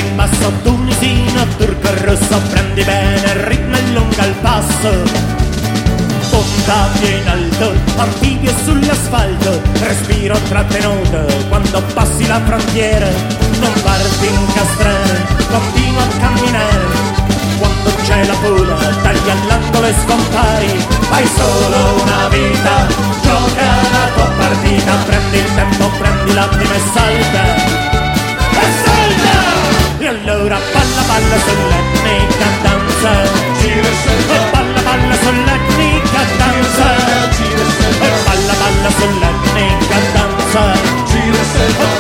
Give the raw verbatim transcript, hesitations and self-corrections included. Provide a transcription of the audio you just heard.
in basso tunisino, turco e rosso, prendi bene il ritmo e lunga il passo. Punta in alto, anfibio sull'asfalto, respiro trattenuto quando passi la frontiera. Non farti incastrare, continua a camminare. Quando c'è la fuga, tagli all'angolo e scompari. Hai solo una vita, gioca la tua partita. Prendi il tempo, prendi l'attimo e salta. E salta! E allora balla balla sull'etnica danza. E balla balla sull'etnica danza. E balla balla sull'etnica danza.